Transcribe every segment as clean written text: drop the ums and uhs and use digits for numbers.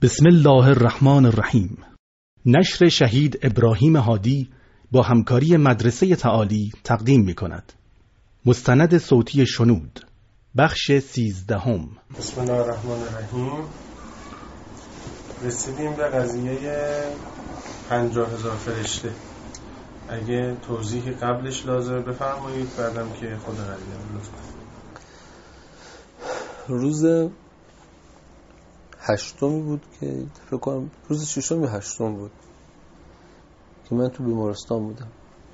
بسم الله الرحمن الرحیم. نشر شهید ابراهیم هادی با همکاری مدرسه تعالی تقدیم می کند. مستند صوتی شنود، بخش 13. بسم الله الرحمن الرحیم. رسیدیم به قضیه 50,000 فرشته. اگه توضیحی قبلش لازمه بفرمایید، بعدم که خود قضیه لطفا. روز 8 بود که فکر کنم روز 6 یا 8 بود که من تو بیمارستان بودم.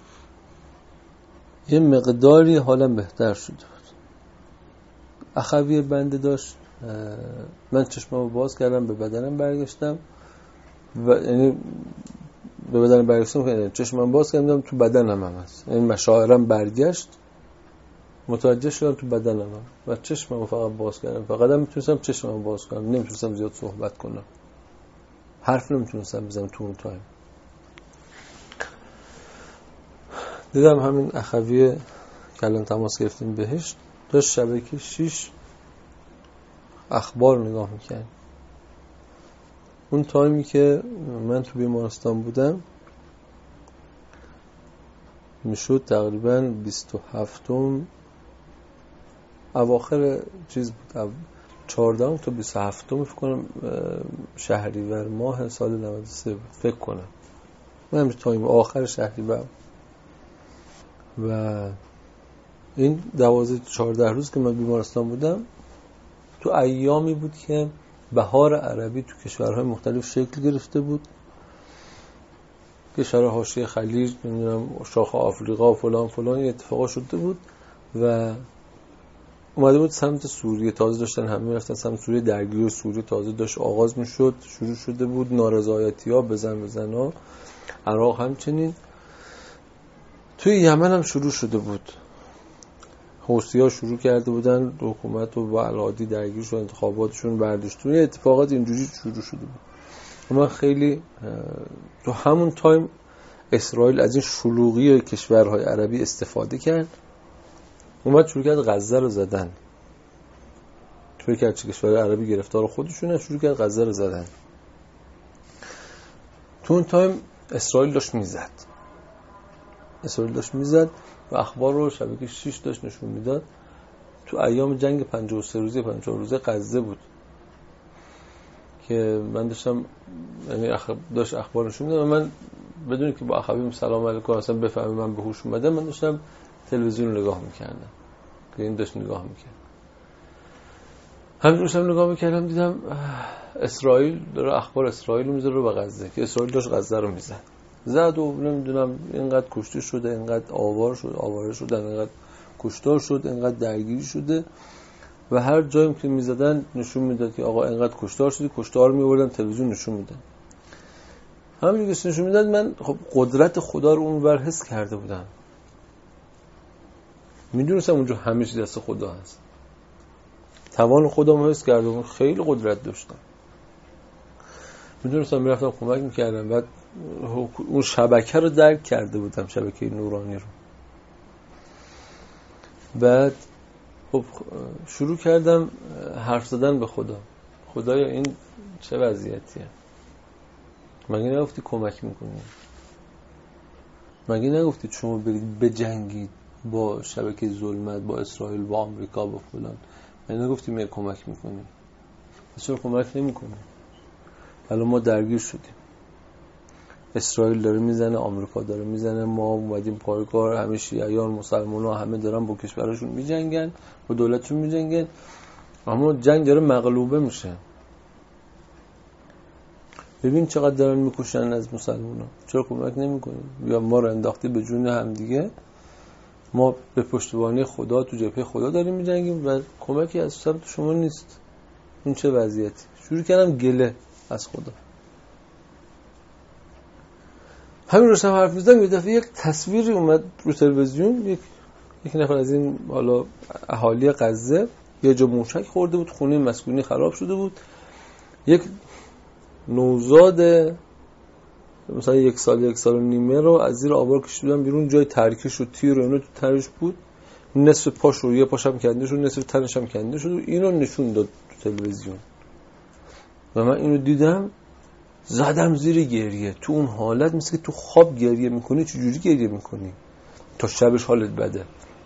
یه مقداری حالم بهتر شده بود. اخوی بنده داشت. من چشممو باز کردم، به بدنم برگشتم و یعنی به بدنم برگشتم، چشمم باز کردم تو بدنم هم هست، یعنی مشاعرم برگشت، متوجه شدم تو بدنم هم و چشممو فقط باز کردم. فقط هم میتونستم چشممو باز کنم، نمیتونستم زیاد صحبت کنم، حرف نمیتونستم بزنم تو اون تایم. دیدم همین اخوی که الان تماس گرفتیم بهش داشت شبکه 6 اخبار نگاه میکرد. اون تایمی که من تو بیمارستان بودم میشد تقریبا 27 اواخر چیز بود، 14 تا 27 فکر کنم شهریور ماه سال 93 بود فکر کنم. من تایم آخر شهریور و این 14 روز که من بیمارستان بودم تو ایامی بود که بهار عربی تو کشورهای مختلف شکل گرفته بود. کشورهای حاشیه خلیج، نمیدونم شاخ آفریقا و فلان یه اتفاقا شده بود و اومده بود سمت سوریه. تازه داشتن همه رفتن سمت سوریه، درگیری سوریه تازه داشت آغاز میشد، شروع شده بود نارضایتی‌ها، بزن‌ها. عراق همچنین. توی یمن هم شروع شده بود. حوثی‌ها شروع کرده بودن حکومت و با العادی درگیر شدن، انتخاباتشون برداشتن، اتفاقات اینجوری شروع شده بود. اما خیلی تو همون تایم اسرائیل از این شلوغی کشورهای عربی استفاده کرد، اومد شروع کرد غزه رو زدن. شروع کرد چه کشور عربی گرفتار خودشونه، شروع کرد غزه رو زدن. تو اون تایم اسرائیل داشت میزد و اخبار رو شبکه 6 داشت نشون میداد. تو ایام جنگ 53 روزه غزه بود که من داشتم، یعنی داشت اخبار نشون میداد و من بدون که با اخویم سلام علیکم اصلا بفهمم من به هوش اومدم، من داشتم تلویزیون نگاه میکردم که این داشت نگاه میکرد. همین داشتم نگاه میکردم دیدم اسرائیل داره اخبار اسرائیل رو میذاره به غزه، که اسرائیل داشت غزه رو زد و نمیدونم اینقدر کشته شده، اینقدر آواره شدن، اینقدر کشتار شد، اینقدر درگیری شده و هر جایی که میزدن نشون میداد که آقا اینقدر کشتار شده، کشتار میوردن تلویزیون نشون میدن. همین که نشون میداد من خب قدرت خدا رو اونور حس کرده بودم. میدونستم اونجا همه چیز دست خدا هست. توان خودم حس کرده بودم، خیلی قدرت داشتم. میدونستم میرفتم کمک میکردم. بعد اون شبکه رو درک کرده بودم، شبکه نورانی رو. بعد خب شروع کردم حرف زدن به خدا. خدایا این چه وضعیتیه؟ مگه نگفتی کمک میکنی؟ مگه نگفتی شما برید بجنگید با شبکه ظلمت، با اسرائیل، با آمریکا، با فلان؟ مگه نگفتی می کمک میکنی؟ چرا کمک نمیکنی؟ الان ما درگیر شدیم، اسرائیل داره میزنه، آمریکا داره میزنه، ما اومدیم پای کار، همه شیعیان، مسلمان‌ها همه دارن با کشورشون میجنگن، با دولتشون میجنگن، اما جنگ داره مغلوبه میشه. ببین چقدر دارن میکشن از مسلمان‌ها، چرا کمک نمیکنی؟ یا ما رو انداختی به جون هم دیگه، ما به پشتیبانی خدا تو جبهه خدا داریم میجنگیم و کمکی از سمت شما نیست. این چه وضعیتی؟ شروع کردم گله از خدا. همین رو هم حرف می‌زدم، یه دفعه یک تصویری اومد رو تلویزیون. یک نفر از این حالا اهالی غزه یه جا موشک خورده بود، خونه مسکونی خراب شده بود، یک نوزاد مثلا 1 سال 1.5 سال رو از زیر آوار کشیدن بیرون، جای ترکش و تیر و اینا تو تنش بود، نصف پاش رو، یه پاشم کنده شد، نصف تنش هم کنده شد و اینو نشون داد تو تلویزیون. و من اینو دیدم زدم زیر گریه. تو اون حالت مثل که تو خواب گریه میکنی. چجوری گریه میکنی؟ تا شبش حالت بده.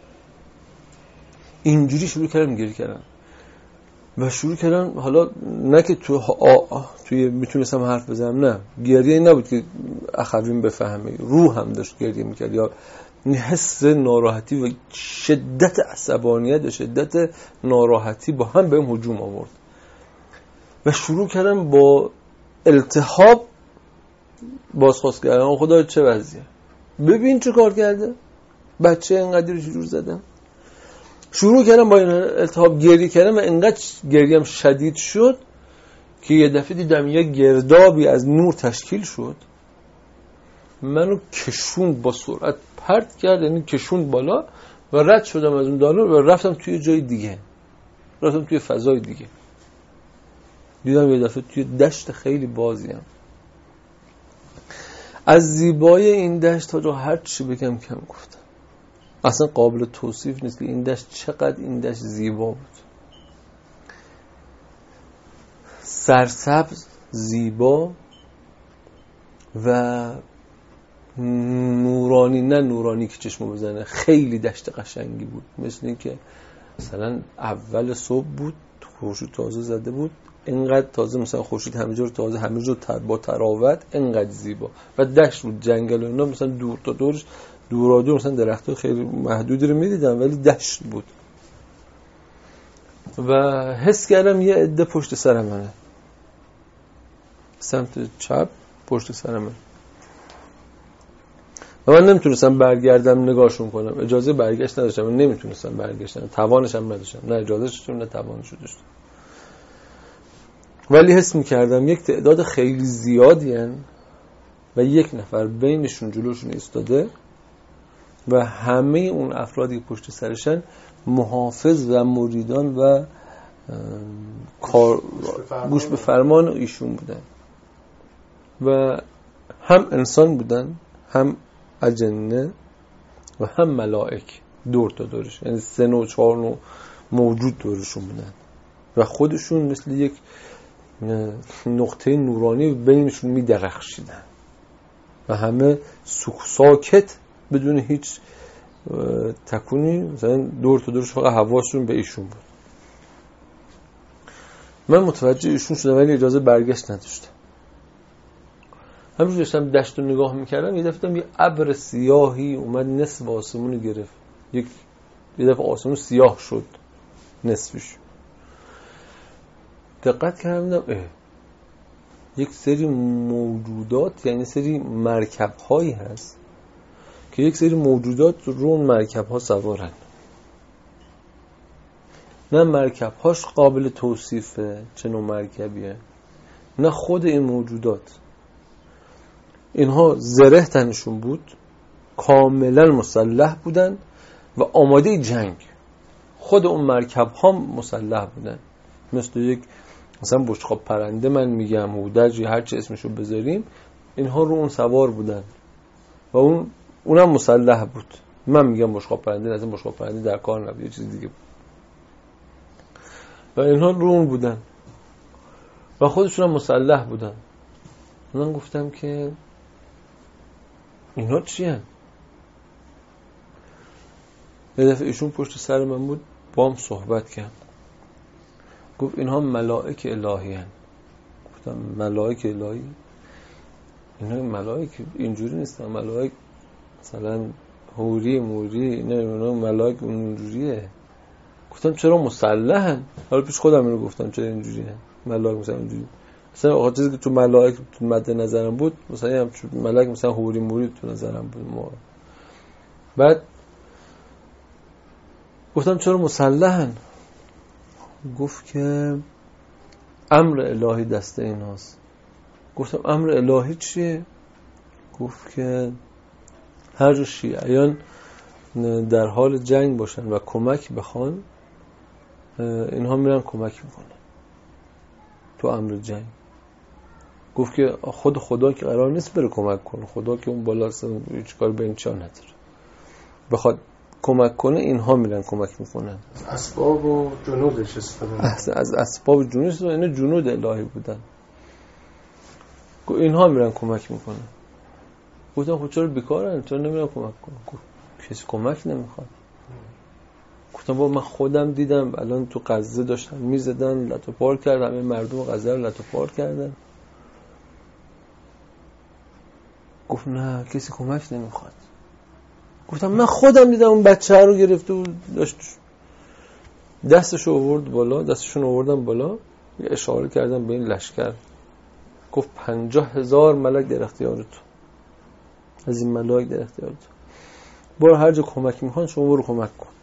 اینجوری شروع کردم گریه کردم و شروع کردم، حالا نه که توی میتونستم حرف بزنم، نه، گریه این نبود که اخوین بفهمه، روح هم داشت گریه میکرد، یا حس ناراحتی و شدت عصبانیت و شدت ناراحتی با هم بهم هجوم آورد و شروع کردم با التهاب بازخواست کردم. خدا چه وضعیه، ببین چه کار کرده بچه، اینقدر چجور زدم. شروع کردم با این التهاب گریه کردم و اینقدر گریم شدید شد که یه دفعه دیدم یه گردابی از نور تشکیل شد، منو کشوند با سرعت، پرت کرد، یعنی کشوند بالا و رد شدم از اون دالر و رفتم توی جای دیگه، رفتم توی فضای دیگه. دیدم یه دفعه توی دشت خیلی بازیم. از زیبایی این دشت تا هر چی بگم کم گفتم، اصلا قابل توصیف نیست که این دشت چقدر این دشت زیبا بود. سرسبز، زیبا و نورانی، نه نورانی که چشمو بزنه، خیلی دشت قشنگی بود. مثل این که مثلا اول صبح بود، خورشید تازه زده بود، اینقدر تازه، مثلا خورشید همه جا رو تازه، همه جا با تراوت، اینقدر زیبا و دشت بود، جنگل و اینا، مثلا دور تا دورش، دورا دور مثلا درخت‌ها خیلی محدودی رو می‌دیدم ولی دشت بود و حس کردم یه عده پشت سر منه، سمت چپ پشت سر من و من نمیتونستم برگردم نگاهشون کنم، اجازه برگشت نداشتم، من نمیتونستم برگشتم، توانش هم نداشتم، نه اجازهش داشتم نه توانش داشتم، ولی حس میکردم یک تعداد خیلی زیادی هن و یک نفر بینشون جلوشون ایستاده و همه اون افرادی پشت سرشن محافظ و مریدان و گوش به فرمان ایشون بودن و هم انسان بودن، هم اجنه و هم ملائک دور تا دورش، یعنی 3 و 4 موجود دورشون بودن و خودشون مثل یک نقطه نورانی بینشون می درخشیدن و همه ساکت بدون هیچ تکونی، مثلا دور تا دورش فقط حواسشون به ایشون بود. من متوجه ایشون شدم ولی اجازه برگشت نداشتم. همینجور داشتم دشت رو نگاه میکردم، یه دفعه یه ابر سیاهی اومد نصف آسمون رو گرفت، یه دفعه آسمون سیاه شد نصفش. دقت کردم یک سری موجودات، یعنی سری مرکب هایی هست که یک سری موجودات رو اون مرکب ها سوارن، نه مرکب هاش قابل توصیفه چه نوع مرکبیه، نه خود این موجودات. اینها زره تنشون بود، کاملا مسلح بودن و آماده جنگ. خود اون مرکب ها مسلح بودن، مثل یک مثلا بشقاب پرنده، من میگم هودج، هر چه اسمشو بذاریم، اینها رو اون سوار بودن و اونم مسلح بود. من میگم بشقاب پرنده، نه بشقاب پرنده در کار نبود، یه چیز دیگه بود و اینها رو اون بودن و خودشون هم مسلح بودن. من گفتم که اینا چی هن؟ یه دفعه ایشون پشت سر من بود، با هم صحبت کرد، گفت اینها ملائک الهی هن. گفتم ملائک الهی؟ اینا ملائک اینجوری نیستن، ملائک مثلا حوری موری، نه اینا ملائک اونجوریه. گفتم چرا مسلحن؟ حالا پیش خودم اینو گفتم چرا اینجوریه ملائک مثلا اینجوری. مثلا آخه چیزی که تو ملائک تو مد نظرم بود، مثلا هم ملائک مثلا حوری موری تو نظرم بود. بعد گفتم چرا مسلحن؟ گفت که امر الهی دست ایناست. گفتم امر الهی چیه؟ گفت که هر جا شیعیان در حال جنگ باشن و کمک بخوان، اینها میرن کمک میکنن تو امر جنگ. گفت که خود خدا که قرار نیست بره کمک کنه، خدا که اون بالا هیچ کار به این چا نداره، بخواد کمک کنه اینها میرن کمک میکنن. اسباب و جنودش استفاده از اسباب جنودش، اینا جنود الهی بودن، اینها میرن کمک میکنن. گفتم خب چرا بیکارن، چرا نمیرن کمک کنن؟ کسی کمک نمیخواد. گفتم با من خودم دیدم الان تو غزه داشتن میزدن، لطو پار کردن، همه مردم غزه رو لطو پار کردن. گفت نه کسی کمک نمیخواد. گفتم من خودم دیدم اون بچه رو گرفته و داشت دستشو آورد بالا، دستشون آوردن بالا، یه اشاره کردن به این لشکر، گفت 50,000 ملک در اختیار تو، از این ملائک در اختیار تو، برو هر جا کمک میخوان شما برو کمک کن.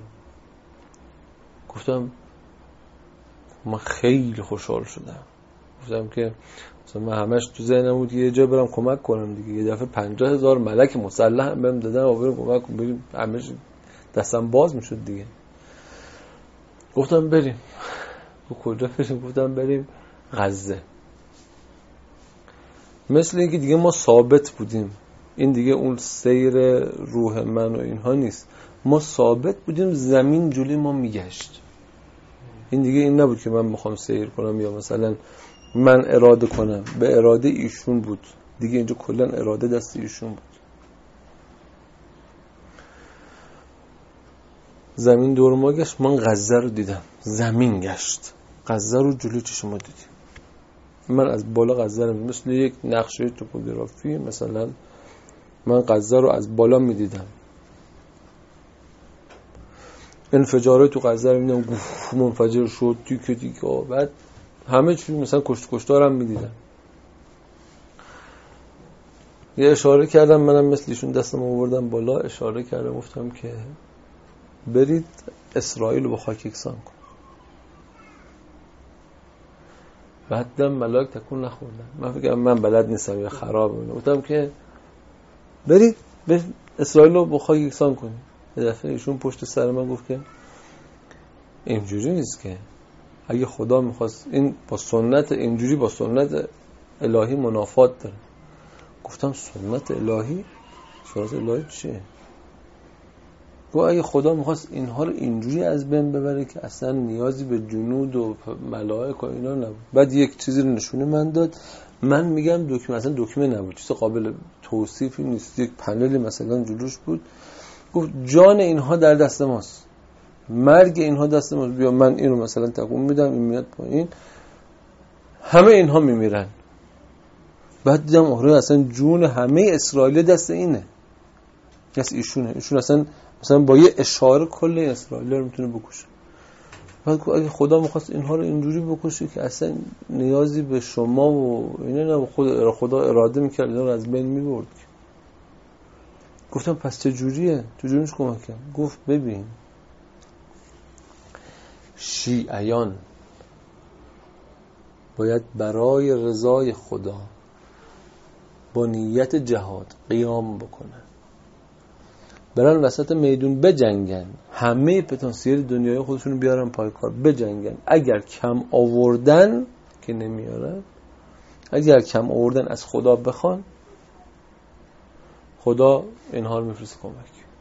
گفتم من خیلی خوشحال شدم. گفتم که مثلا من همش تو ذهنم بود یه جا برم کمک کنم دیگه، یه دفعه 50,000 ملک مسلح هم بهم دادن و بریم کمک کنم، بریم همش دستم باز میشد دیگه. گفتم بریم. کجا بریم؟ گفتم بریم غزه. مثل اینکه دیگه ما ثابت بودیم، این دیگه اون سیر روح من و اینها نیست، ما ثابت بودیم، زمین جلوی ما میگشت. این دیگه این نبود که من میخوام سیر کنم یا مثلا من اراده کنم، به اراده ایشون بود دیگه، اینجا کلا اراده دست ایشون بود. زمین دور ما گشت، من غزه رو دیدم، زمین گشت، غزه رو جلوی چشم ما دیدیم. من از بالا غزه رو مثل یک نقشه توپوگرافی مثلا من غزه رو از بالا میدیدم، انفجارات تو غزه رو میدیدم، منفجر شد تیکه تیکه، بعد همه چیز مثلا کشتارم میدیدم. یه اشاره کردم، منم مثل ایشون دستم آوردم بالا، اشاره کردم گفتم که برید اسرائیل رو با خاک یکسان کن. بعدم ملاک تکون نخوردن. من فکر من بلد نیستم یا خرابه، گفتم که برید اسرائیل رو با خاک یکسان کنید. یه دفعه ایشون پشت سر من گفت که اینجوری نیست، که اگه خدا میخواست این با سنت اینجوری با سنت الهی منافات داره. گفتم سنت الهی؟ سنت الهی چیه؟ گفت اگه خدا میخواست اینها رو اینجوری از بین ببره که اصلا نیازی به جنود و ملائک و اینا نبود. بعد یک چیزی رو نشونه من داد، من میگم دکمه، اصلا دکمه نبود، چیز قابل توصیفی نیست، یک پنل مثلا جلوش بود. گفت جان اینها در دست ماست، مرگ اینها دست ماست، بیا من اینو مثلا تکون میدم، این میاد پایین، همه اینها میمیرن. بعد دیدم آره اصلا جون همه اسرائیل دست اینه، دست ایشونه، ایشون اصلا مثلا با یه اشاره کل اسرائیل رو میتونه بکشه. بعد اگه خدا میخواست اینها رو اینجوری بکشه که اصلا نیازی به شما و اینا نه، خدا اراده میکرد اینا رو از بین میبرد. گفتم پس چجوریه؟ چجوریش کمک کنم؟ گفت ببین شیعیان باید برای رضای خدا با نیت جهاد قیام بکنن، برن وسط میدون بجنگن، همه پتانسیل دنیای خودشون بیارن پای کار، بجنگن. اگر کم آوردن که نمیارن، اگر کم آوردن از خدا بخوان، خدا اینها رو میفرسته کمک.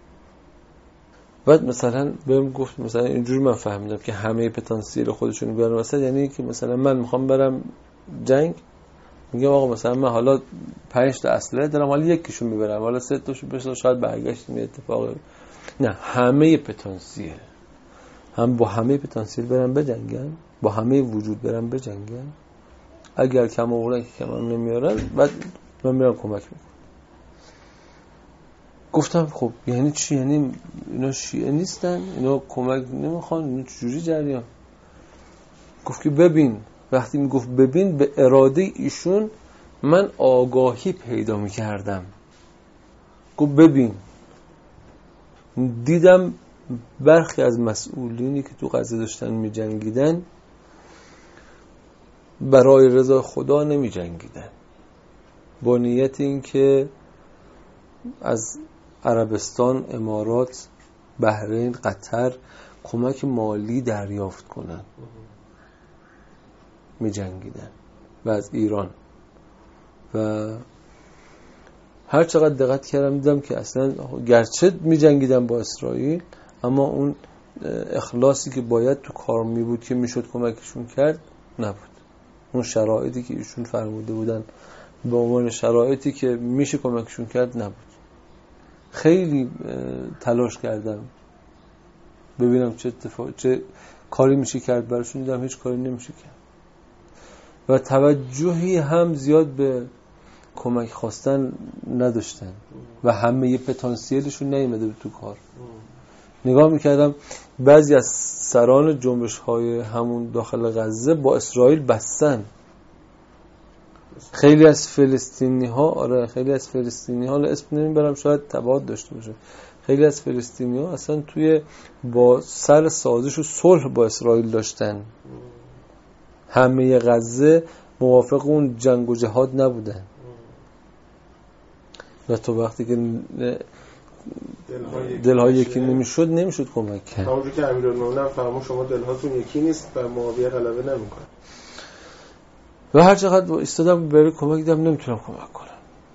بعد مثلا بهم گفت مثلا اینجوری من فهمیدم که همه پتانسیل خودشون بیارن وسط، یعنی که مثلا من میخوام برم جنگ، میگم آقا مثلا من حالا 5 تا اسلحه دارم، حالا یکیشو میبرم، حالا 3 تاشو بشه، شاید برگشت می اتفاقی. نه، همه پتانسیل، هم با همه پتانسیل برم بجنگن، با همه وجود برم بجنگن. اگر کم آوردن که کم هم نمیارن، بعد من میرم کمک میکنم. گفتم خب یعنی چی؟ یعنی اینا شیعه نیستن، اینا کمک نمیخوان، اینا چجوری جریان؟ گفت که ببین، وقتی میگفت ببین به اراده ایشون من آگاهی پیدا میکردم. گفت ببین دیدم برخی از مسئولینی که تو غزه داشتن میجنگیدن برای رضا خدا نمیجنگیدن، با نیت این که از عربستان، امارات، بحرین، قطر کمک مالی دریافت کنن میجنگیدن، و از ایران. و هر چقدر دقت کردم دیدم که اصلا گرچه میجنگیدن با اسرائیل، اما اون اخلاصی که باید تو کار می بود که میشد کمکشون کرد نبود. اون شرایطی که ایشون فرموده بودن به عنوان شرایطی که میشه کمکشون کرد نبود. خیلی تلاش کردم ببینم چه کاری میشه کرد براشون، دیدم هیچ کاری نمیشه کرد و توجهی هم زیاد به کمک خواستن نداشتن و همه پتانسیلشون نیامده بود تو کار. نگاه میکردم بعضی از سران جنبش های همون داخل غزه با اسرائیل بستن. خیلی از فلسطینی ها اسم نمیبرم شاید تبعات داشته باشه، خیلی از فلسطینی ها اصلا توی با سر سازش و صلح با اسرائیل داشتن. همه غزه موافق اون جنگ و جهاد نبودن و تو وقتی که دلهای یکی نمیشد کمک کرد. همونجور که امیرالمومنین فرمود شما دلهاتون یکی نیست و معاویه غلبه نمیکنه. و هر چقدر ایستادم برای کمک دیدم نمیتونم کمک کنم.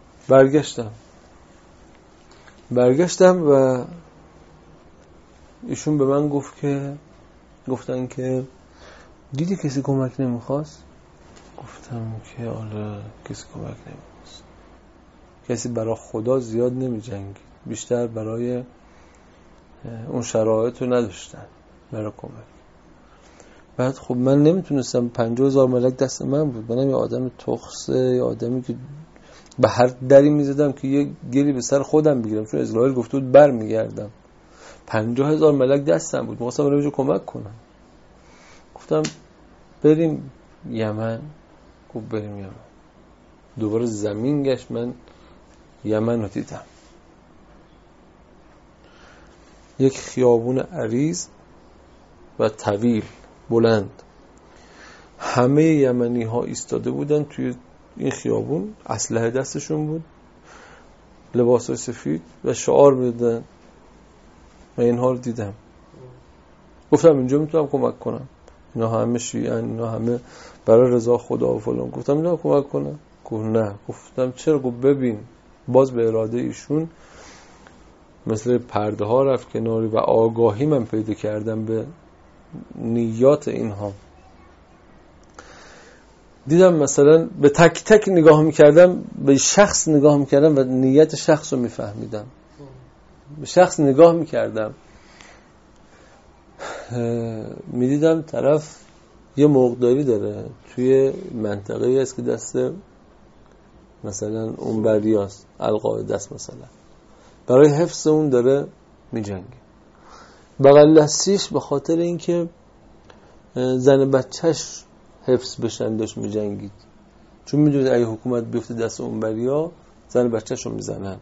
برگشتم و ایشون به من گفتن که دیدی کسی کمک نمیخواست؟ گفتم که آره کسی کمک نمیخواست. کسی برای خدا زیاد نمیجنگید، بیشتر برای اون شرایط رو نداشتن برای کمک. بعد خب من نمیتونستم، 50,000 ملک دست من بود، منم یه آدم تخصه، یه آدمی که به هر دری میزدم که یه گلی به سر خودم بگیرم، چون اسرائیل گفته بود بر میگردم. 50,000 ملک دستم بود، می‌خواستم برای کمک کنم. گفتم بریم یمن. گفت بریم یمن. دوباره زمین گشت، من یمن رو دیدم. یک خیابون عریض و طویل بلند، همه یمنی ها ایستاده بودن توی این خیابون، اسلحه دستشون بود، لباسای سفید و شعار میدادن و اینها رو دیدم. گفتم اینجا میتونم کمک کنم، اینا همه شیعن، اینا همه برای رضا خدا و فلان. گفتم اینا کمک کنم؟ گفت نه. گفتم چرا؟ گفت ببین باز به اراده ایشون مثل پرده ها رفت کناری و آگاهی من پیدا کردم به نیات اینها. دیدم مثلا به تک تک نگاه میکردم، به شخص نگاه میکردم و نیت شخص رو میفهمیدم. به شخص نگاه میکردم، میدیدم طرف یه مرغداری داره توی منطقه‌ای است که دست مثلا اون بریاست، القاعده است مثلا، برای حفظ اون داره میجنگه. بغل دستیش به خاطر اینکه زن بچهش حفظ بشن داشت میجنگید، چون میدونید اگه حکومت بیفته دست اون بریا زن بچهش رو میزنن.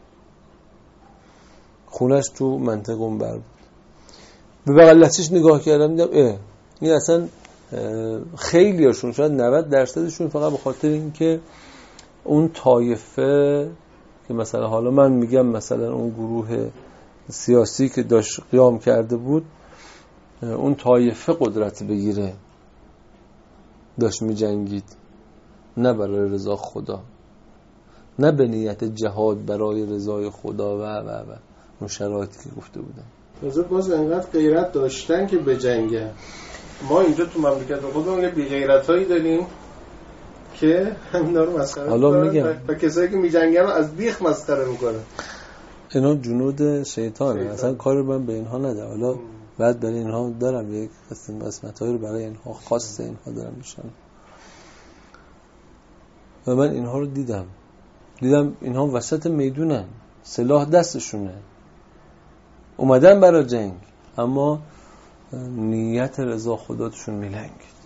خونش تو منطقه اون بر بود. به بغل دستیش نگاه کردم دیدم این اصلا خیلی هاشون، شاید 90% فقط به خاطر اینکه اون طایفه که مثلا حالا من میگم مثلا اون گروه سیاسی که داشت قیام کرده بود، اون طایفه قدرت بگیره داشت میجنگید، نه برای رضا خدا، نه به نیت جهاد برای رضای خدا و اون شرایطی که گفته بودم. باز انقدر غیرت داشتن که بجنگن. ما اینجا تو مملکت خودمون یه بی غیرتایی داریم که همینا رو مسخره میکنن و کسایی که میجنگن رو از بیخ مسخره میکنن. اینا جنود شیطانه، اصلا کار من به اینها نده. حالا بعد برای اینها دارم یک قسمتایی رو برای اینها خاص اینها دارم میشن و من اینها رو دیدم اینها وسط میدونن، سلاح دستشونه، اومدن برای جنگ، اما نیت رضا خداتشون میلنگید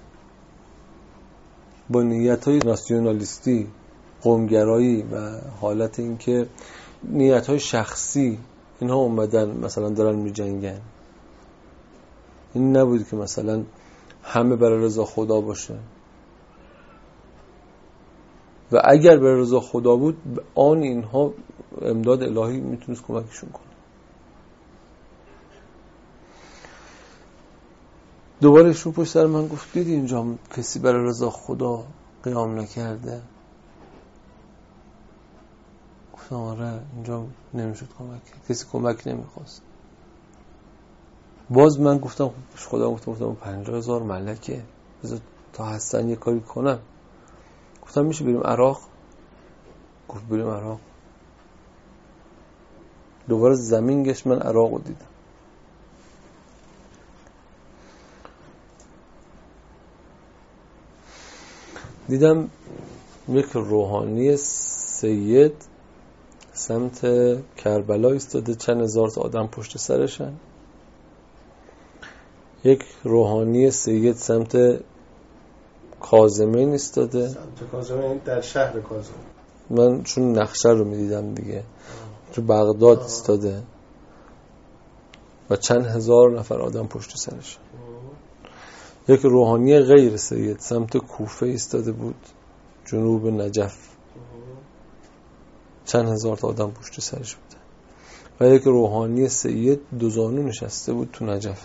با نیت‌های ناسیونالیستی، قومگرایی و حالت اینکه نیت‌های شخصی. اینها اومدن مثلا دارن میجنگن. این نبود که مثلا همه برای رضا خدا باشه و اگر برای رضا خدا بود آن اینها امداد الهی میتونست کمکشون کنه. دوباره ایشون پشت سر من گفت دیدی اینجا کسی برای رضا خدا قیام نکرده؟ گفتم آره اینجا نمیشد کمک، کسی کمک نمیخواست. باز من گفتم خدا گفتم 50,000 ملکه، بذار تا هستن یه کاری کنم. گفتم میشه بریم عراق؟ گفت بریم عراق. دوباره زمین گشت، من عراق رو دیدم یک روحانی سید سمت کربلا ایستاده، چند هزار تا آدم پشت سرشن. یک روحانی سید سمت کاظمین ایستاده. سمت کاظمین در شهر کاظم. من چون نقشه رو میدیدم دیگه، تو بغداد ایستاده و چند هزار نفر آدم پشت سرش. یک روحانی غیر سید سمت کوفه ایستاده بود، جنوب نجف، چند هزار تا آدم پشت سرش بودن. و یک روحانی سید دو زانو نشسته بود تو نجف.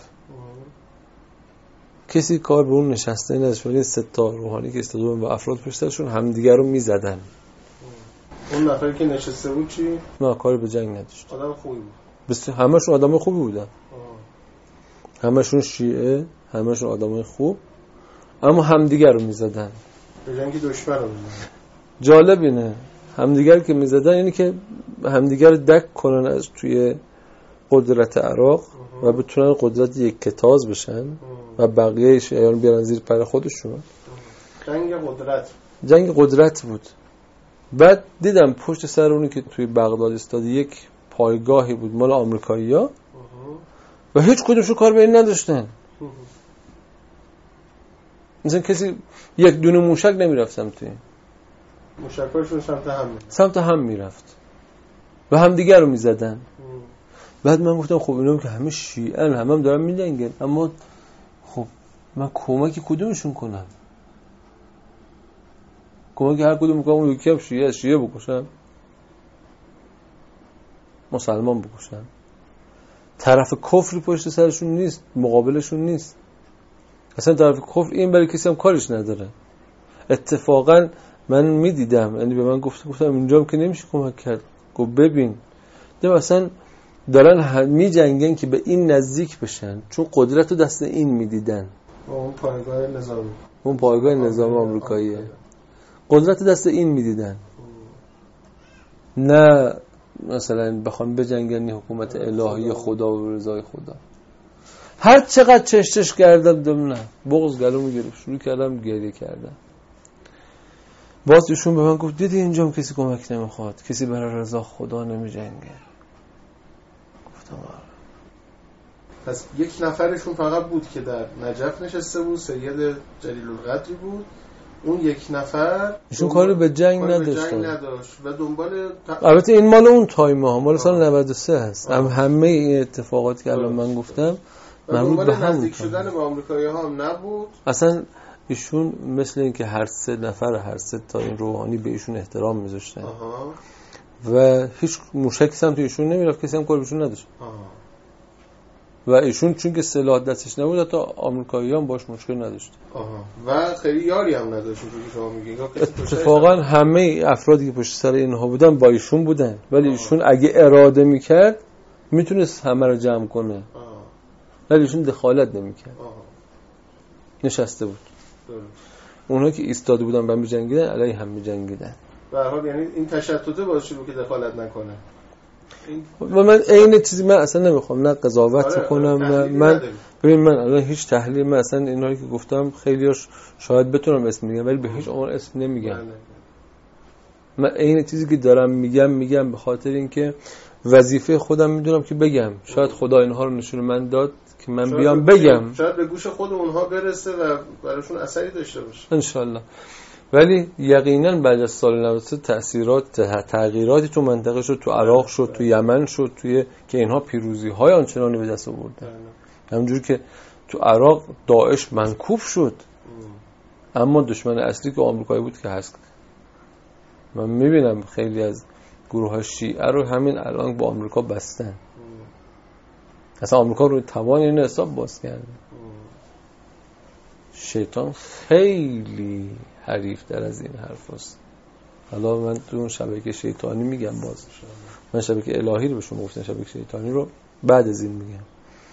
کسی کار به اون نشسته نداشت، ولی سه تا روحانی که ایستاده بودن و افراد پشت سرشون همدیگر رو میزدن. اون نفری که نشسته بود چی؟ نه، کاری به جنگ نداشت. آدم خوبی بود. بسیار همشون آدم خوبی بودن. همشون شیعه، همشون آدمای خوب، اما همدیگر رو میزدن. به جنگ دشمن رو میزدن. جالب اینه همدیگر که میزدن یعنی که همدیگر دک کنن از توی قدرت عراق و بتونن قدرت یک کتاز بشن و بقیه شیعیان بیارن زیر پر خودشون. جنگ قدرت بود. بعد دیدم پشت سر اونی که توی بغداد استاد یک پایگاهی بود مال آمریکایی‌ها و هیچ کدومشون کار به این نداشتن. مثلا کسی یک دونه موشک نمیرفت سمت این. موشکاشون سمت هم میرفت و هم دیگر رو میزدن. بعد من گفتم خب اینا که همه شیعن، همه هم دارن میجنگن، اما خب من کمکی کدومشون کنم؟ کمکی هر کدوم میکنم، اون یکی هم شیعه بکشم، مسلمان بکشم. طرف کفری پشت سرشون نیست، مقابلشون نیست. اصلا طرف کفر این برای کسی هم کارش نداره. اتفاقا من میدیدم، یعنی به من گفتم اینجا که نمیشه کمک کرد. گفت ببین اصلا دارن میجنگن که به این نزدیک بشن، چون قدرت رو دست این میدیدن. اون پایگاه نظامی آمریکاییه. قدرت دست این میدیدن، نه مثلا بخوان بجنگن حکومت الهی خدا و رضای خدا. هر چقدر چشتش کردم نه، بغض گلومو گرفت، شروع کردم گریه کردم. باز ایشون به من گفت دیدی اینجام کسی کمک نمیخواد، کسی برای رضا خدا نمیجنگه. گفتم پس یک نفرشون فقط بود که در نجف نشسته بود، سید جلیل القدری بود. اون یک نفر ایشون کاری به جنگ نداشت و دنبال البته این مال اون تایم ها، مال سال 93 هست. همه این اتفاقاتی که الان من گفتم مربوط به هم نزدیک شدن به آمریکایی‌ها هم نبود. اصلا ایشون مثل این که هر سه نفر، هر سه تا این روحانی به ایشون احترام میذاشتن و هیچ موشکی سمت ایشون نمیرفت، کسی هم کار بهشون نداشت. و ایشون چون که سلاح دستش نبود حتی آمریکایی‌ها هم باش مشکل نداشت. و خیلی یاری هم نداشت که شما میگین. اتفاقا همه افرادی که پشت سر اینها بودن با ایشون بودن، ولی ایشون اگه اراده میکرد میتونست همه رو جمع کنه، ولی ایشون دخالت نمیکرد. نشسته بود. اونها که ایستاده بودن و میجنگیدن علیه هم میجنگیدن. به هر حال یعنی این تشتته باعث شد که دخالت نکنه. و من این چیزی من اصلا نمیخوام نه قضاوت کنم، من ببین من الان هیچ تحلیل، من اصلا اینایی که گفتم خیلیاش شاید بتونم اسم میگم ولی به هیچ عنوان اسم نمیگم. من این چیزی که دارم میگم به خاطر اینکه وظیفه خودم میدونم که بگم. شاید خدا اینها رو نشون من داد که من بیام بگم، شاید به گوش خود اونها برسه و براشون اثری داشته باشه انشالله. ولی یقینا بعد از سال 93 تغییراتی تو منطقه شد، تو عراق شد، تو یمن شد، توی که اینها پیروزی‌های آنچنانی به دست آوردن. همونجوری که تو عراق داعش منکوب شد، اما دشمن اصلی که آمریکایی بود که هست. من میبینم خیلی از گروه‌های شیعه رو همین الان با آمریکا بستن. اصلا آمریکا رو توان این حساب باز کرده. شیطان خیلی حریف‌تر از این حرف هست. حالا من تو اون شبکه شیطانی میگم، باز من شبکه الهی رو به شما گفتم، شبکه شیطانی رو بعد از این میگم.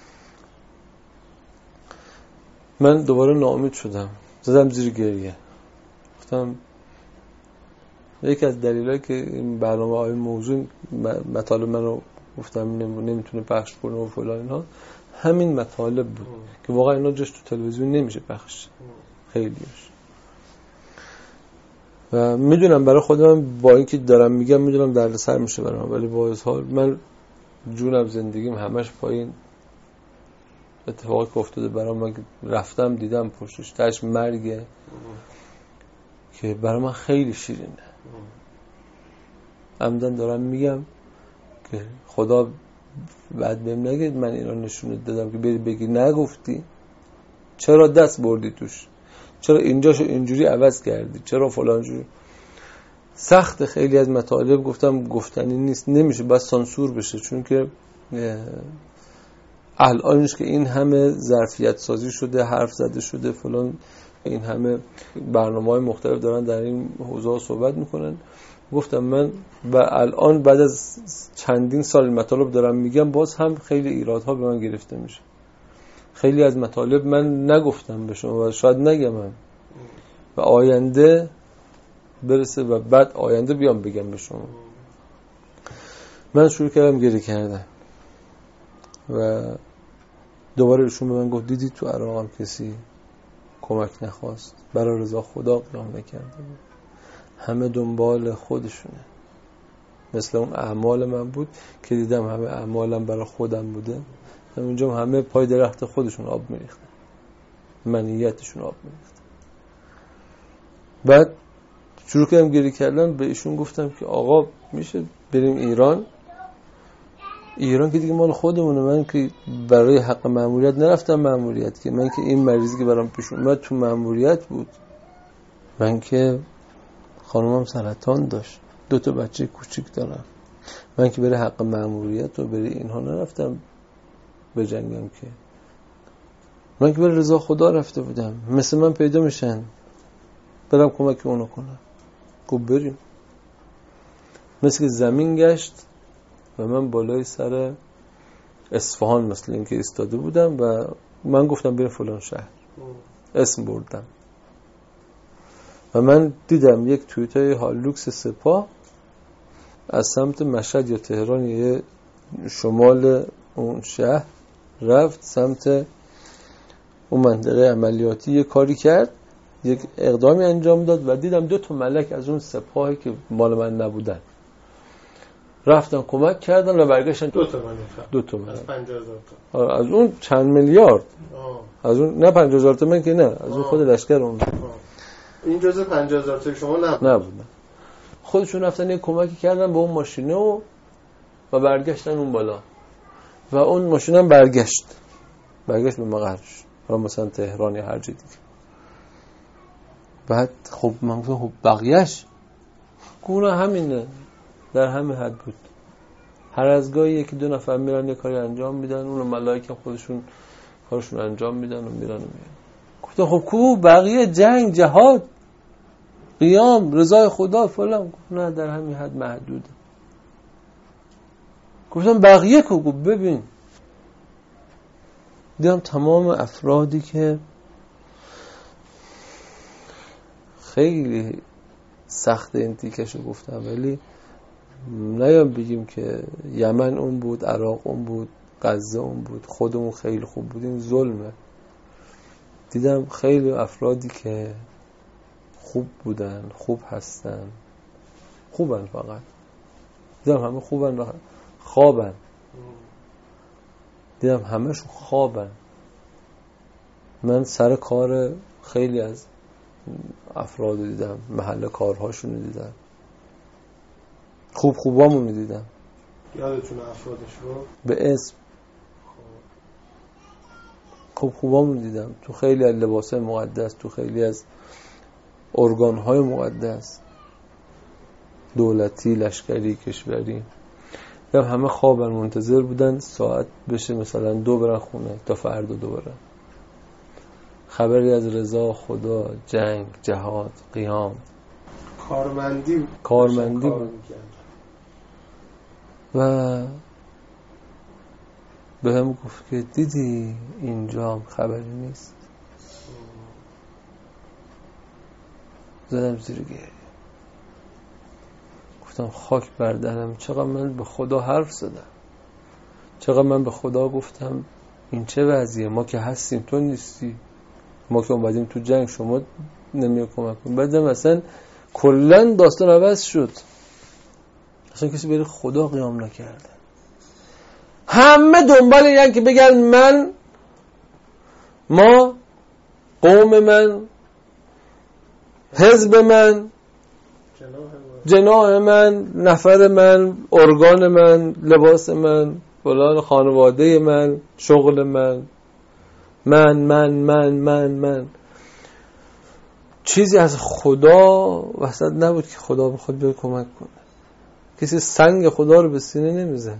من دوباره ناامید شدم، زدم زیر گریه، گفتم یکی از دلایلی که این برنامه های موضوع مطالب منو گفتم نمیتونه پخش کنه و فلان اینها، همین مطالب بود که واقعا اینا جاش تو تلویزیون نمیشه پخش خیلیش. و میدونم برای خودم با اینکه دارم میگم میدونم دردسر میشه برام، ولی با اظهار من جونم زندگیم همش پایین اتفاقی که افتاده برام، من رفتم دیدم پشتش تاش مرگه که برای من خیلی شیرینه. عمدن دارم میگم که خدا بعد بهم نگید من اینا نشونت دادم که بگی نگفتی، چرا دست بردی توش، چرا اینجاشو اینجوری عوض کردی، چرا فلان جوری. سخت خیلی از مطالب گفتم گفتنی نیست، نمیشه، بس سانسور بشه، چون که الانش که این همه ظرفیت سازی شده، حرف زده شده فلان، این همه برنامه‌های مختلف دارن در این حوزه صحبت میکنن. گفتم من و الان بعد از چندین سال مطالب دارم میگم باز هم خیلی ایرادها به من گرفته میشه. خیلی از مطالب من نگفتم به شما و شاید نگم هم. و آینده برسه و بعد آینده بیام بگم به شما. من شروع کردم گریه کردن و دوباره ایشون به من گفت دیدی تو عراق هم کسی کمک نخواست، برای رضا خدا قیام نکرده بود، همه دنبال خودشونه. مثل اون اعمال من بود که دیدم همه اعمالم برای خودم بوده، اونجا همه پای درخت خودشون آب میریختن، منیتشون آب میریختن. بعد شروع کردم گریه کردن، به ایشون گفتم که آقا میشه بریم ایران که دیگه مال خودمونه، من که برای حق مأموریت نرفتم مأموریت، که من که این مریضی که برام پیش اومد تو مأموریت بود، من که خانومم سرطان داشت، 2 بچه کوچیک دارم، من که برای حق مأموریت و برای اینها نرفتم به جنگم، که من که برای رضا خدا رفته بودم. مثل من پیدا میشن برم کمک اونو کنم، گفت بریم. مثل که زمین گشت و من بالای سر اصفهان مثل این که ایستاده بودم و من گفتم بریم فلان شهر، اسم بردم و من دیدم یک توییتای هالوکس سپاه از سمت مشهد یا تهران یا شمال اون شهر رفت سمت اون منطقه عملیاتی، یک کاری کرد، یک اقدامی انجام داد و دیدم 2 ملک از اون سپاهی که مال من نبودن رفتن کمک کردن و برگشتن. 2 ملک از 50,000 تا، از اون چند میلیارد، از اون نه 50,000 تومان که نه، از اون خود لشکر اون. این جزء 50,000 تا شما نبودن. خودشون رفتن یک کمکی کردن به اون ماشینه و برگشتن اون بالا و اون ماشین هم برگشت به مقرش، مثلا تهران یا هر جای دیگه. بعد خب من گفتم خب بقیه‌اش گونه همینه، در همین حد بود. هر از گاهی 1-2 نفر میرن یه کاری انجام میدن، اون ملائکه خودشون کارشون انجام میدن و میرن. گفتم خب کو بقیه؟ جنگ، جهاد، قیام، رضای خدا فلان. گفت نه در همین حد محدوده. گفتم بقیه کو؟ گفت ببین دیدم تمام افرادی که خیلی سخت این تیکشو گفتم، ولی نیام بگیم که یمن اون بود، عراق اون بود، غزه اون بود، خودمون خیلی خوب بودیم، ظلمه. دیدم خیلی افرادی که خوب بودن، خوب هستن، خوبن، فقط دیدم همه خوبن و خوابن، دیدم همه‌شون خوابن. من سر کار خیلی از افراد دیدم، محل کارهاشون دیدم، خوبامون دیدم. یادتونه افرادش رو؟ به اسم خوبامون دیدم تو خیلی از لباسای مقدس، تو خیلی از ارگان‌های مقدس، دولتی، لشکری، کشوری. دیدم همه خوابن، منتظر بودن ساعت بشه مثلا 2 برن خونه تا فردا 2 برن. خبری از رضا خدا، جنگ، جهاد، قیام، کارمندی بود. و به هم گفت که دیدی اینجا هم خبری نیست. زدم زیر گریه. گفتم خاک بر درم، چقدر من به خدا حرف زدم، چقدر من به خدا گفتم این چه وضعیه، ما که هستیم تو نیستی، ما که اومدیم تو جنگ شما نمیای کمک کنی. بعدم اصلا کلا داستان عوض شد، اصلا کسی برای خدا قیام نکرده، همه دنبال این که بگن ما قوم من، حزب من، جناح من، نفر من، ارگان من، لباس من، فلان، خانواده من، شغل من چیزی از خدا وسط نبود که خدا بخواد بیاد کمک کنه. کسی سنگ خدا رو به سینه نمیزد.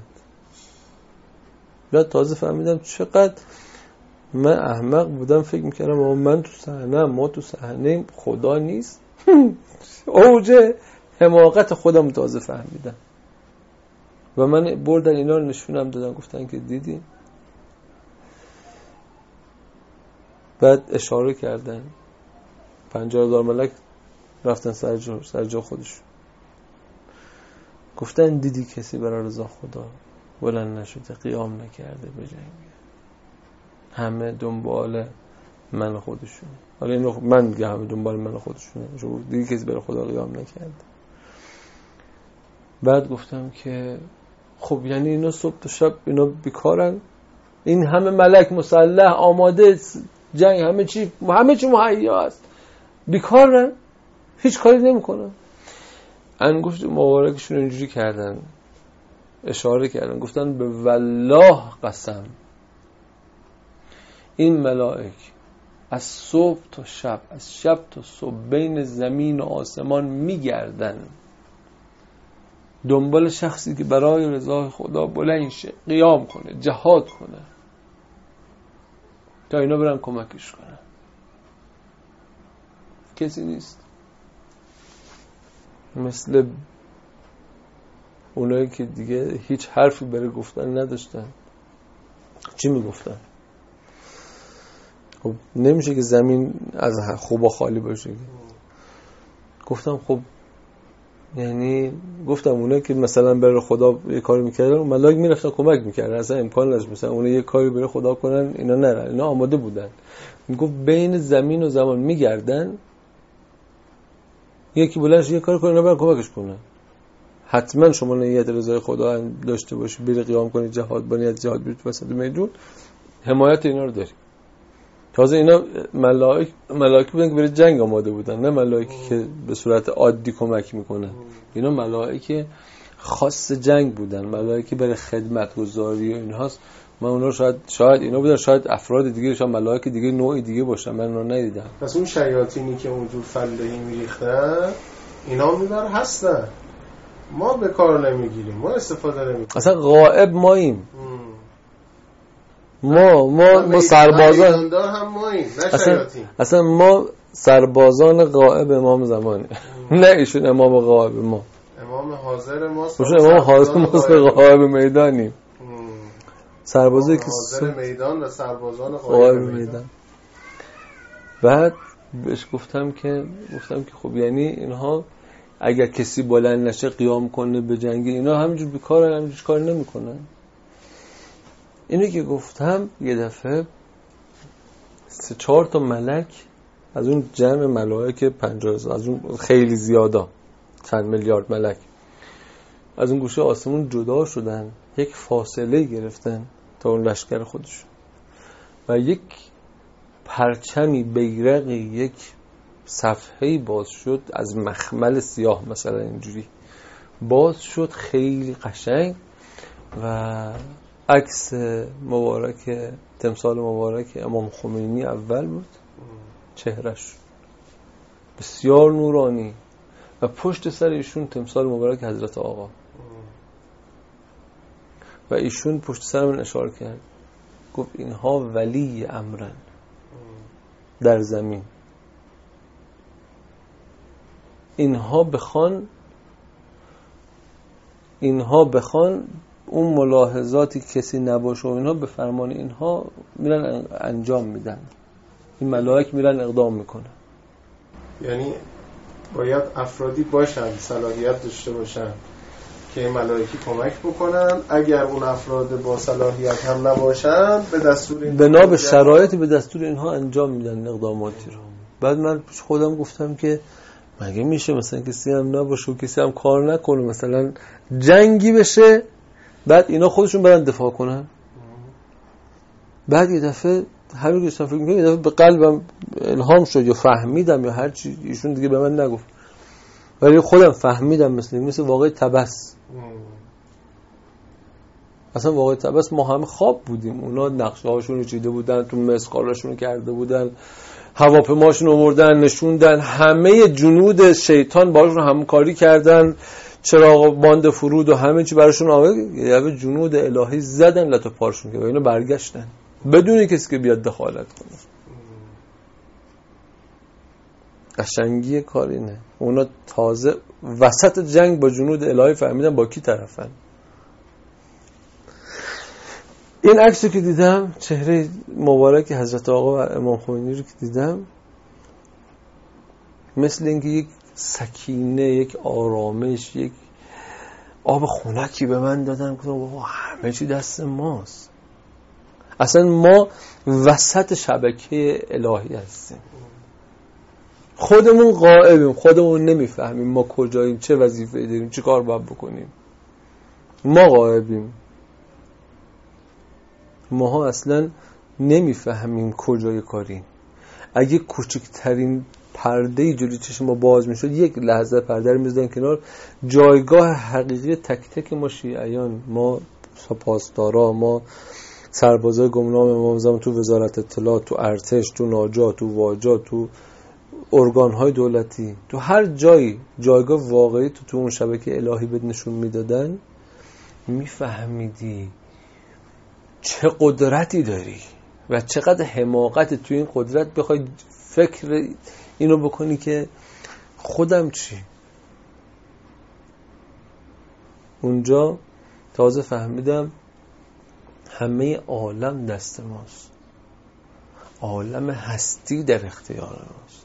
بعد تازه فهمیدم چقدر من احمق بودم، فکر میکردم من تو صحنه، ما تو صحنه، خدا نیست. اوج حماقت خودم تازه فهمیدم و من بردن اینا رو نشونم دادن، گفتن که دیدی. بعد اشاره کردن 50,000 ملک رفتن سر جا خودشون، گفتن دیدی کسی برای رضا خدا بلند نشده، قیام نکرده به جنگ، همه دنبال من خودشونه. حالا اینو من میگم همه دنبال من خودشونه، دیدی کسی برای خدا قیام نکرده. بعد گفتم که خب یعنی اینا صبح تا شب اینا بیکارن، این همه ملک مسلح آماده جنگ، همه چی مهیا است، بیکارن، هیچ کاری نمیکنن. انگشت مبارکشون اینجوری کردن، اشاره کردن، گفتن به والله قسم این ملائک از صبح تا شب، از شب تا صبح بین زمین و آسمان میگردن دنبال شخصی که برای رضای خدا بلند شه، قیام کنه، جهاد کنه تا اینا برن کمکش کنن. کسی نیست مثل اونایی که دیگه هیچ حرفی برای گفتن نداشتن. چی میگفتن؟ خب نمیشه که زمین از خوبا خالی باشه. گفتم خب یعنی گفتم اونایی که مثلا برای خدا یه کاری میکردن، ملائک میرفتن کمک میکردن، اصلا امکان نداشت مثلا اونها یه کاری برای خدا کنن اینا نرن، اینا آماده بودن. میگفت بین زمین و زمان میگردن، یکی بلندش یه کار کنه اینا برن کمکش کنن. حتما شما نیت رضای خدا داشته باشی، بری قیام کنی، جهاد با نیت جهاد بری تو وسط میدون، حمایت اینا رو داری. تازه اینا ملائکه بودن که برای جنگ آماده بودن، نه ملائکه که به صورت عادی کمک میکنن. اینا ملائکه خاص جنگ بودن، ملائکه برای خدمت گذاری و اینهاست. من اونا شاید اینا بودن، شاید افراد دیگه، شاید ملائکه دیگه نوع دیگه باشن، من اونا ندیدم. پس اون شیاطینی که اونجور فلهی میریختن اینا میبر هستن، ما به کار نمیگیریم، ما استفاده نمیکنیم. اصلا غائب ماییم. ما سربازان هم ماییم، اصلا ما سربازان غائب امام زمانه. نه ایشون امام غائب ما، امام حاضر ما، امام حاضر ما غائب میدانیم. سربازایی که حاضر میدان و سربازان غائب میدان. بعد بهش گفتم که خب یعنی اینها اگر کسی بلند نشه قیام کنه به جنگ، اینا همینجور بیکارن، همینجور کار نمیکنن. اینو که گفتم یه دفعه 3-4 تا ملک از اون جمع ملائک 50,000، از اون خیلی زیادا، چند میلیارد ملک، از اون گوشه آسمون جدا شدن، یک فاصله گرفتن تا اون لشکر خودشون و یک پرچمی، بیرقی، یک صفحه‌ای باز شد از مخمل سیاه، مثلا اینجوری باز شد، خیلی قشنگ، و عکس مبارک، تمثال مبارک امام خمینی اول بود، چهرش بسیار نورانی، و پشت سر ایشون تمثال مبارک حضرت آقا، و ایشون پشت سر من اشاره کرد، گفت اینها ولی امرن در زمین، اینها بخوان اون ملاحظاتی کسی نباشه و اینها به فرمان اینها میرن انجام میدن، این ملائک میرن اقدام میکنن. یعنی باید افرادی باشن، صلاحیت داشته باشن که ملائکه کمک بکنن. اگر اون افراد با صلاحیت هم نباشن به دستور این بنا به شرایطی به دستور اینها انجام میدن اقداماتی رو. بعد من خودم گفتم که مگه میشه مثلا کسی هم نباشه و کسی هم کار نکنه، مثلا جنگی بشه بعد اینا خودشون برن دفاع کنن؟ بعد یه دفعه همین که فکر می‌کنم یه دفعه به قلبم الهام شد یا فهمیدم یا هر چی، ایشون دیگه به من نگفت ولی خودم فهمیدم مثل واقعی طبس. اصلا واقعی طبس ما همه خواب بودیم، اونا نقشه هاشون رو چیده بودن، تو مسقالاشون رو کرده بودن، هواپیماشون رو آوردن نشوندن، همه جنود شیطان باهاشون همکاری کردن، چراغ باند فرود و همه چی براشون آورد، یه جنود الهی زدن لط و پارشون که اینا برگشتن بدون کسی که بیاد دخالت کنه. قشنگی کار اینه اونا تازه وسط جنگ با جنود الهی فهمیدن با کی طرفن. این عکسی که دیدم، چهره مبارک حضرت آقا و امام خمینی رو که دیدم، مثل اینکه یک سکینه، یک آرامش، یک آب خنکی به من دادن که همه چی دست ماست. اصلا ما وسط شبکه الهی هستیم، خودمون غائبیم، خودمون نمیفهمیم ما کجاییم، چه وظیفه‌ای داریم، چه کار باید بکنیم. ما غائبیم، ماها اصلا نمیفهمیم کجای کاریم. اگه کوچکترین پرده جلوی چشم ما باز میشد، یک لحظه پرده رو می‌زدن کنار، جایگاه حقیقی تک تک ما شیعیان، ما پاسدارا، ما سربازای گمنام امام زمان تو وزارت اطلاعات، تو ارتش، تو ناجا، تو واجا، تو ارگان‌های دولتی، تو هر جایی جایگاه واقعی تو اون شبکه الهی بد نشون میدادن، میفهمیدی چه قدرتی داری و چقدر حماقت تو این قدرت بخوای فکر اینو بکنی که خودم چی. اونجا تازه فهمیدم همه عالم دست ماست، عالم هستی در اختیار ماست،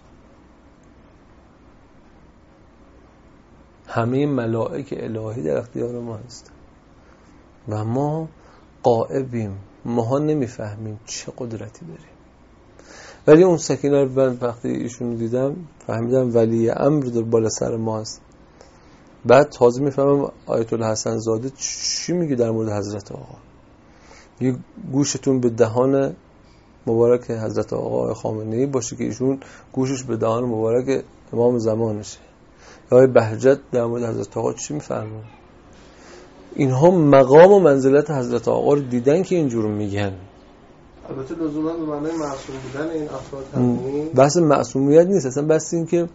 همه ملائک الهی در اختیار ما هست و ما غائبیم، ماها نمیفهمیم چه قدرتی داریم. ولی اون سکینه رو من وقتی ایشون رو دیدم فهمیدم ولی امر در بالا سر ما هست. بعد تازه میفهمم آیت الله حسن زاده چی میگه در مورد حضرت آقا. یه گوشتون به دهان مبارک حضرت آقا خامنه‌ای باشه که ایشون گوشش به دهان مبارک امام زمانشه. آقای بهجت در مورد حضرت آقا چی میفرمون؟ اینها مقام و منزلت حضرت آقا رو دیدن که اینجور میگن. البته لزوما به معنای معصوم بودن این افراد هم بحث معصومیت نیست، اصلا بحث این که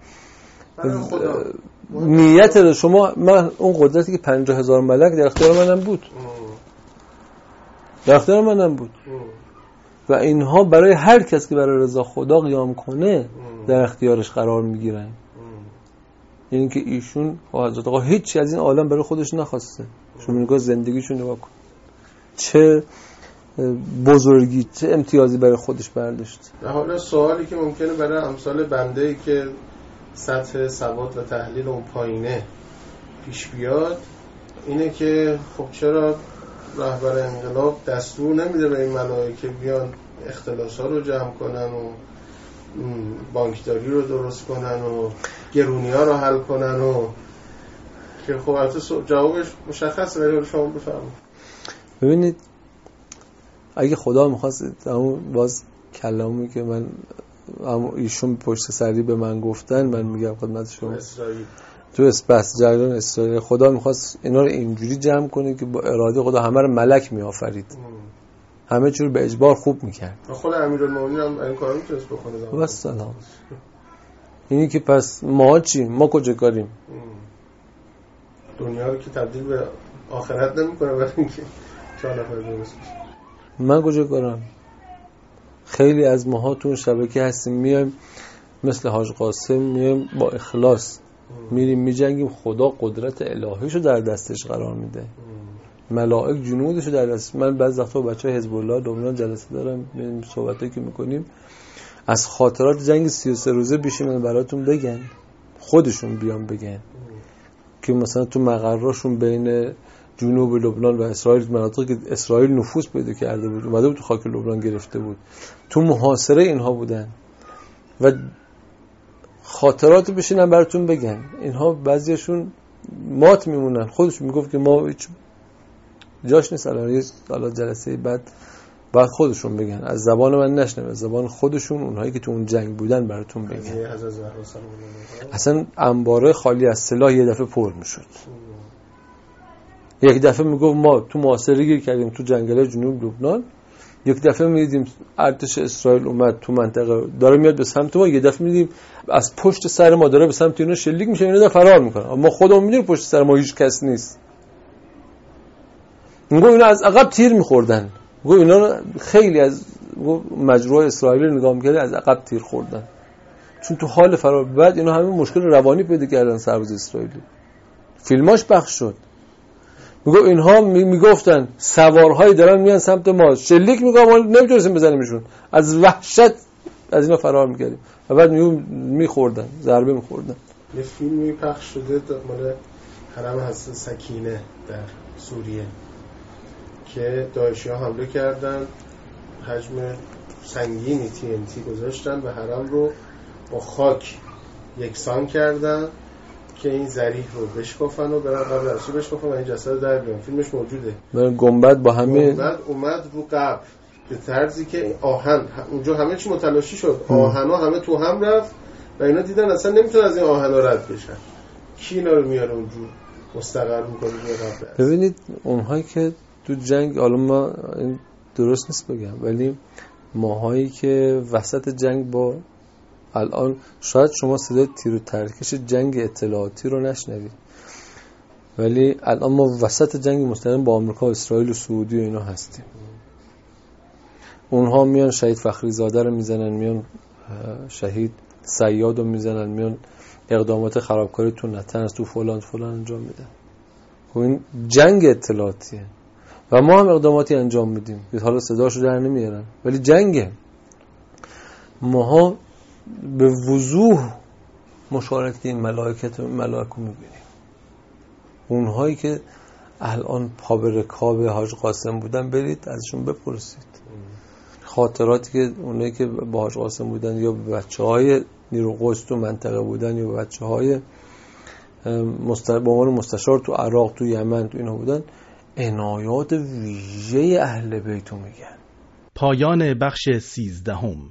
نیت شما، من اون قدرتی که 50,000 ملک در اختیار منم بود، در اختیار منم بود و اینها برای هر کس که برای رضا خدا قیام کنه در اختیارش قرار میگیرن. یعنی که ایشون حضرت آقا هیچی از این عالم برای خودش نخواسته. شما نگاه زندگیشون نگاه کن، چه بزرگی، چه امتیازی برای خودش برداشت. حالا سوالی که ممکنه برای امثال بنده‌ای که سطح سواد و تحلیل اون پایینه پیش بیاد اینه که خب چرا رهبر انقلاب دستور نمیده به این ملائکه بیان اختلاس‌ها رو جمع کنن و بانکداری رو درست کنن و گرونی‌ها رو حل کنن و که خب البته جوابش مشخصه ولی شما بفرمایید. ببینید اگه خدا می‌خواست همون باز کلامی که من ایشون پشت سری به من گفتن، من میگم خدمت شما تو اسپس جریان اسرائیل، خدا می‌خواست اینا رو اینجوری جمع کنه که با اراده خدا همه رو ملک می‌آفرید، همه چی رو به اجبار خوب می‌کرد. خود امیرالمومنین هم این کارو می‌تونست بکنه. والسلام. اینی که پس ما چی؟ ما کجا کاریم؟ دنیا رو که تبدیل به آخرت نمی‌کنه برای اینکه چهار نفر درست بشه. من کجا کارم؟ خیلی از ماها تو اون شبکه هستیم، میایم مثل حاج قاسم، میایم با اخلاص میریم میجنگیم، خدا قدرت الهیشو در دستش قرار میده، ملائک جنودشو در دست. من بعضی وقتا با بچهای حزب الله لبنان جلسه دارم، میریم صحبتایی که میکنیم از خاطرات جنگ 33 روزه بیشتر براتون بگن، خودشون بیان بگن که مثلا تو مقراشون بین جنوب لبنان و اسرائیل، مناطقی که اسرائیل نفوذ پیدا کرده بود، اومده بود تو خاک لبنان گرفته بود، تو محاصره اینها بودن و خاطرات بشینن براتون بگن. اینها بعضیشون مات میمونن. خودش میگفت که ما هیچ جاش نیست الان جلسه بعد خودشون بگن، از زبان من نشنوه، از زبان خودشون، اونهایی که تو اون جنگ بودن براتون بگن. اصلا انباره خالی از سلاح یه دفعه پر میشد. یک دفعه میگفت ما تو محاصره گیر کردیم تو جنگل جنوب لبنان، یک دفعه میدیدیم ارتش اسرائیل اومد تو منطقه داره میاد به سمت ما، یک دفعه میدیدیم از پشت سر ما داره به سمت اینا شلیک میشه، اینا داره فرار میکنن، ما خودمون میدونیم پشت سر ما هیچ کس نیست. میگه اینا از عقب تیر میخوردن، میگه اینا خیلی از مجروح اسرائیل نگاه میکرد از عقب تیر خوردن، چون تو حال فرار. بعد اینا همین مشکل روانی پیدا کردن سرباز اسرائیلی، فیلماش پخش شد. میگه اینها میگفتن سوارهایی دارن میان سمت ما، شلیک میگه ما نمیتونستیم بزنیمشون، از وحشت از اینا فرار میکردیم و بعد میخوردن، ضربه میخوردن. یه فیلمی پخش شده مال حرم حضرت سکینه در سوریه که داعشی‌ها حمله کردن، حجم سنگینی TNT گذاشتن و حرم رو با خاک یکسان کردن که این ذریح رو بشکافن و برن قبل ازشو بشکافن و این جسد رو در بیان. فیلمش موجوده. گنبد با همه گنبد اومد رو قبر به طرزی که آهن اونجا همه چی متلاشی شد، آهنا همه تو هم رفت و اینا دیدن اصلا نمیتونن از این آهنا رد بشن. کی اینا رو میاره اونجا مستقر میکنه قبل؟ ببینید اونهایی که تو جنگ، حالا ما این درست نیست بگم، ولی ماهایی که وسط جنگ با الان شاید شما صدای تیر و ترکش جنگ اطلاعاتی رو نشنوید، ولی الان ما وسط جنگ مستقیم با آمریکا و اسرائیل و سعودی و اینا هستیم. اونها میان شهید فخری زاده رو میزنن، میان شهید صیاد رو میزنن، میان اقدامات خرابکاری تو نتنز تو فلان انجام میدن. این جنگ اطلاعاتیه و ما هم اقداماتی انجام میدیم که حالا صداشو در نمیارن، ولی جنگه. ماها به وضوح مشارکت این ملائکه رو میبینیم. اونهایی که الان پا به رکاب حاج قاسم بودن برید ازشون بپرسید خاطراتی که اونایی که با حاج قاسم بودن یا بچه‌های نیرو قدس تو منطقه بودن یا بچه‌های به عنوان مستشار تو عراق، تو یمن، تو اینا بودن، عنایات ویژه اهل بیت میگن. پایان بخش 13.